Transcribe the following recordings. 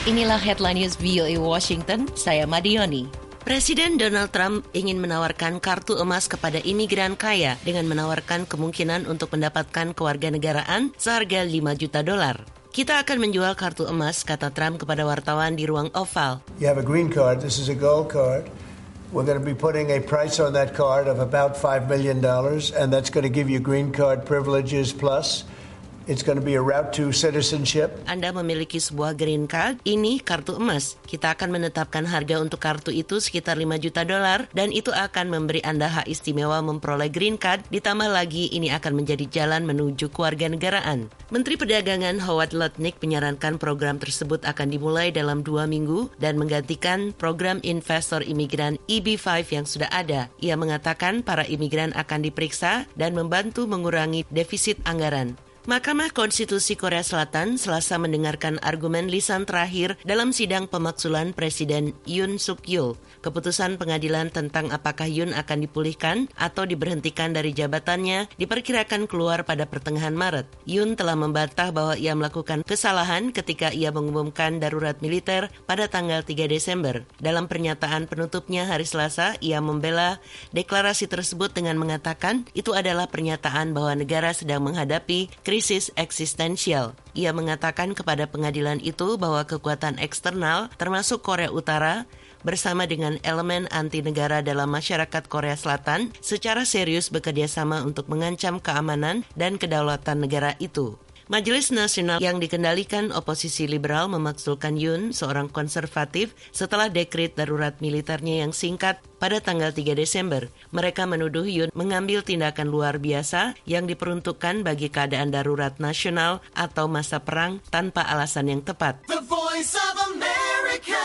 Inilah Headline News VOA Washington, saya Madioni. Presiden Donald Trump ingin menawarkan kartu emas kepada imigran kaya dengan menawarkan kemungkinan untuk mendapatkan kewarganegaraan seharga $5 juta. Kita akan menjual kartu emas, kata Trump kepada wartawan di ruang Oval. You have a green card, this is a gold card. We're going to be putting a price on that card of about $5 million, and that's going to give you green card privileges plus. It's going to be a route to citizenship. Anda memiliki sebuah green card, ini kartu emas. Kita akan menetapkan harga untuk kartu itu sekitar $5 juta dan itu akan memberi Anda hak istimewa memperoleh green card. Ditambah lagi ini akan menjadi jalan menuju kewarganegaraan. Menteri Perdagangan Howard Lutnick menyarankan program tersebut akan dimulai dalam 2 minggu dan menggantikan program investor imigran EB-5 yang sudah ada. Ia mengatakan para imigran akan diperiksa dan membantu mengurangi defisit anggaran. Mahkamah Konstitusi Korea Selatan Selasa mendengarkan argumen lisan terakhir dalam sidang pemakzulan Presiden Yoon Suk Yeol. Keputusan pengadilan tentang apakah Yoon akan dipulihkan atau diberhentikan dari jabatannya diperkirakan keluar pada pertengahan Maret. Yoon telah membantah bahwa ia melakukan kesalahan ketika ia mengumumkan darurat militer pada tanggal 3 Desember. Dalam pernyataan penutupnya hari Selasa, ia membela deklarasi tersebut dengan mengatakan itu adalah pernyataan bahwa negara sedang menghadapi krisis eksistensial. Ia mengatakan kepada pengadilan itu bahwa kekuatan eksternal, termasuk Korea Utara, bersama dengan elemen anti negara dalam masyarakat Korea Selatan, secara serius bekerja sama untuk mengancam keamanan dan kedaulatan negara itu. Majelis Nasional yang dikendalikan oposisi liberal memakzulkan Yoon, seorang konservatif, setelah dekret darurat militernya yang singkat pada tanggal 3 Desember. Mereka menuduh Yoon mengambil tindakan luar biasa yang diperuntukkan bagi keadaan darurat nasional atau masa perang tanpa alasan yang tepat. The Voice of America,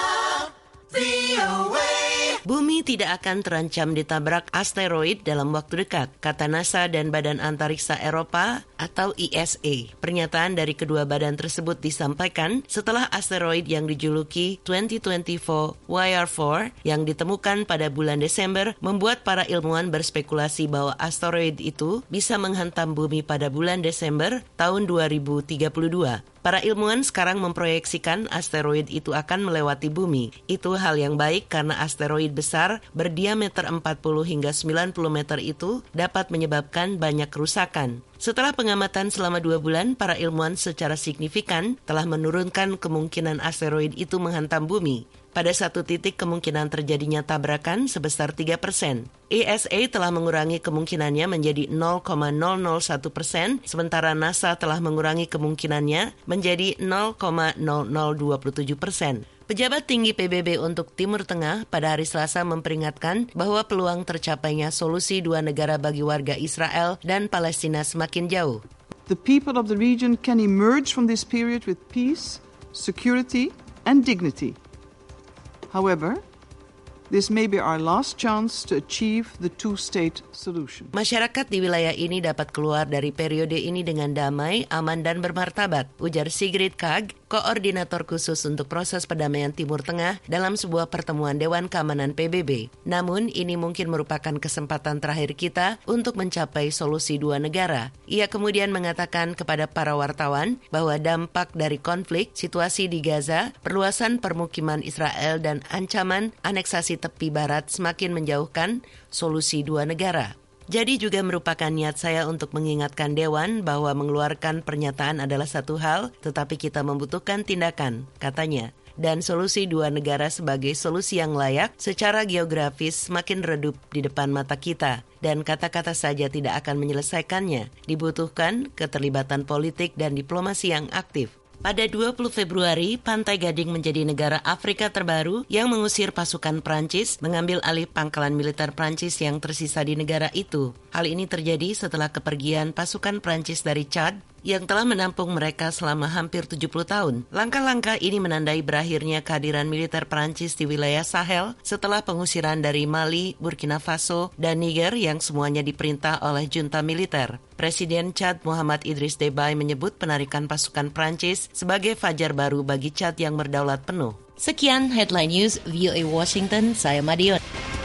VOA. Bumi tidak akan terancam ditabrak asteroid dalam waktu dekat, kata NASA dan Badan Antariksa Eropa atau ESA. Pernyataan dari kedua badan tersebut disampaikan setelah asteroid yang dijuluki 2024 YR4 yang ditemukan pada bulan Desember membuat para ilmuwan berspekulasi bahwa asteroid itu bisa menghantam bumi pada bulan Desember tahun 2032. Para ilmuwan sekarang memproyeksikan asteroid itu akan melewati bumi. Itu hal yang baik karena asteroid besar berdiameter 40 hingga 90 meter itu dapat menyebabkan banyak kerusakan. Setelah pengamatan selama 2 bulan, para ilmuwan secara signifikan telah menurunkan kemungkinan asteroid itu menghantam bumi. Pada satu titik kemungkinan terjadinya tabrakan sebesar 3%. ESA telah mengurangi kemungkinannya menjadi 0,001%, sementara NASA telah mengurangi kemungkinannya menjadi 0,0027%. Pejabat tinggi PBB untuk Timur Tengah pada hari Selasa memperingatkan bahwa peluang tercapainya solusi 2 negara bagi warga Israel dan Palestina semakin jauh. The people of the region can emerge from this period with peace, security, and dignity. However, this may be our last chance to achieve the two-state solution. Masyarakat di wilayah ini dapat keluar dari periode ini dengan damai, aman, dan bermartabat, ujar Sigrid Kaag, koordinator khusus untuk proses perdamaian Timur Tengah dalam sebuah pertemuan Dewan Keamanan PBB. Namun, ini mungkin merupakan kesempatan terakhir kita untuk mencapai solusi 2 negara. Ia kemudian mengatakan kepada para wartawan bahwa dampak dari konflik, situasi di Gaza, perluasan permukiman Israel, dan ancaman aneksasi tepi barat semakin menjauhkan solusi 2 negara. Jadi juga merupakan niat saya untuk mengingatkan Dewan bahwa mengeluarkan pernyataan adalah satu hal, tetapi kita membutuhkan tindakan, katanya. Dan solusi 2 negara sebagai solusi yang layak secara geografis semakin redup di depan mata kita. Dan kata-kata saja tidak akan menyelesaikannya. Dibutuhkan keterlibatan politik dan diplomasi yang aktif. Pada 20 Februari, Pantai Gading menjadi negara Afrika terbaru yang mengusir pasukan Prancis mengambil alih pangkalan militer Prancis yang tersisa di negara itu. Hal ini terjadi setelah kepergian pasukan Prancis dari Chad yang telah menampung mereka selama hampir 70 tahun. Langkah-langkah ini menandai berakhirnya kehadiran militer Prancis di wilayah Sahel setelah pengusiran dari Mali, Burkina Faso, dan Niger yang semuanya diperintah oleh junta militer. Presiden Chad Muhammad Idris Deby menyebut penarikan pasukan Prancis sebagai fajar baru bagi Chad yang berdaulat penuh. Sekian Headline News VOA Washington, saya Madion.